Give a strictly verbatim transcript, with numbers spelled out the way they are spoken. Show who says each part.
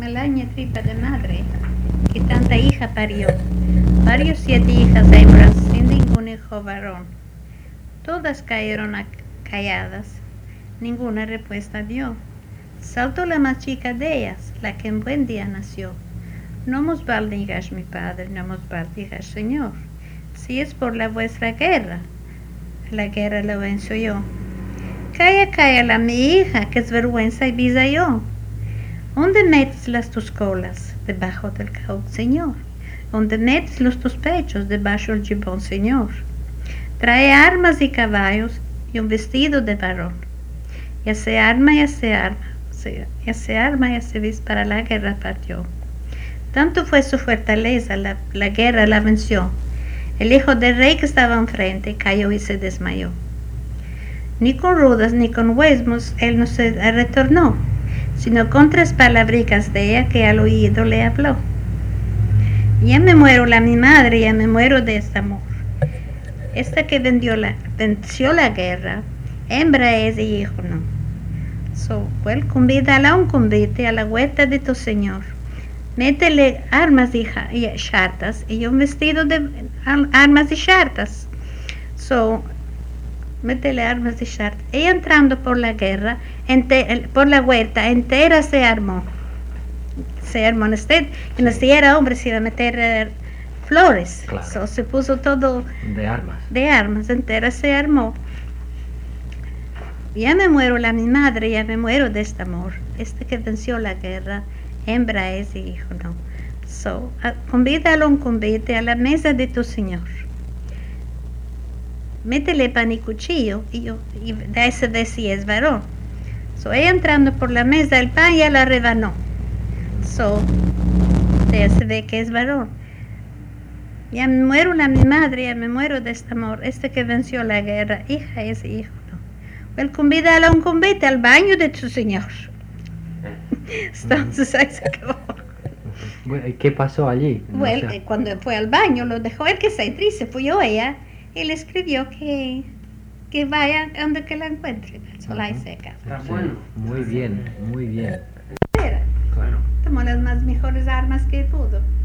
Speaker 1: malaña tripa de madre, que tanta hija parió. Varios siete hijas hembras sin ningún hijo varón. Todas cayeron calladas, ninguna respuesta dio. Saltó la más chica de ellas, la que en buen día nació. No nos maldigas, mi padre, no nos maldigas, Señor. Si es por la vuestra guerra, la guerra la venzo yo. Calla, calla la mi hija, que es vergüenza y vida yo. ¿Dónde metes las tus colas? Debajo del caud, Señor. ¿Dónde metes los tus pechos? Debajo del gibón, Señor. Trae armas y caballos y un vestido de varón. Ya se arma, ya se arma, ya se arma, ya se viste para la guerra partió. Tanto fue su fortaleza, la, la guerra la venció. El hijo del rey que estaba enfrente cayó y se desmayó. Ni con rudas ni con huesmos él no se retornó, sino con tres palabricas de ella que al oído le habló. Ya me muero la mi madre, ya me muero de este amor. Esta que vendió la, venció la guerra, hembra es y hijo no. So, pues convídala a un convite a la huerta de tu Señor. Métele armas y, y chartas y un vestido de armas y chartas. So, métele armas y chartas. Ella entrando por la guerra, ente, por la huerta, entera se armó. Se armó en este, y no si era hombre se iba a meter uh, flores.
Speaker 2: Claro.
Speaker 1: So, se puso todo
Speaker 2: de armas.
Speaker 1: De armas, entera se armó. Ya me muero la mi madre, ya me muero de este amor. Este que venció la guerra, hembra es y hijo no. So, uh, convídalo a un convite a la mesa de tu Señor. Métele pan y cuchillo y, yo, y de ese de si es varón. So, ella entrando por la mesa, el pan ya la rebanó. So, de ese de que es varón. Ya me muero la mi madre, ya me muero de este amor. Este que venció la guerra, hija es hijo no. Well, convídalo a un convite al baño de tu Señor. Entonces ahí se acabó.
Speaker 2: Bueno, ¿y qué pasó allí? No
Speaker 1: Bueno,
Speaker 2: sé.
Speaker 1: cuando fue al baño, lo dejó él que se triste, fue yo ella, y le escribió que, que vaya a donde que la encuentre. Sola y seca.
Speaker 3: Está
Speaker 2: Sí,
Speaker 3: bueno.
Speaker 2: muy bien, muy bien.
Speaker 1: Era,
Speaker 3: Claro.
Speaker 1: tomó las más mejores armas que pudo.